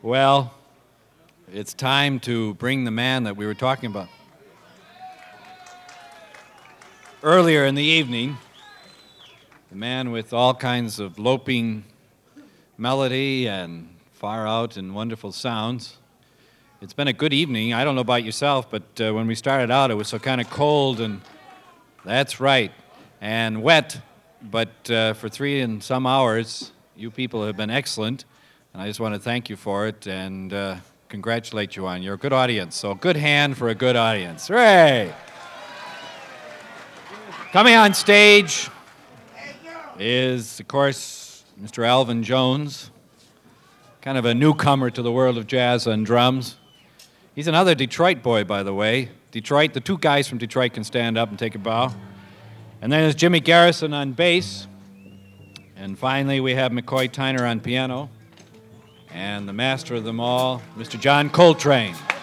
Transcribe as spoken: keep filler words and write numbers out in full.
Well, it's time to bring the man that we were talking about earlier in the evening, the man with all kinds of loping melody and far out and wonderful sounds. It's been a good evening. I don't know about yourself, but uh, when we started out, it was so kind of cold and that's right, and wet, but uh, for three and some hours, you people have been excellent. And I just want to thank you for it and uh, congratulate you on your good audience. So good hand for a good audience. Hooray! Coming on stage is, of course, Mister Alvin Jones, kind of a newcomer to the world of jazz on drums. He's another Detroit boy, by the way. Detroit, the two guys from Detroit can stand up and take a bow. And then there's Jimmy Garrison on bass. And finally, we have McCoy Tyner on piano. And the master of them all, Mister John Coltrane.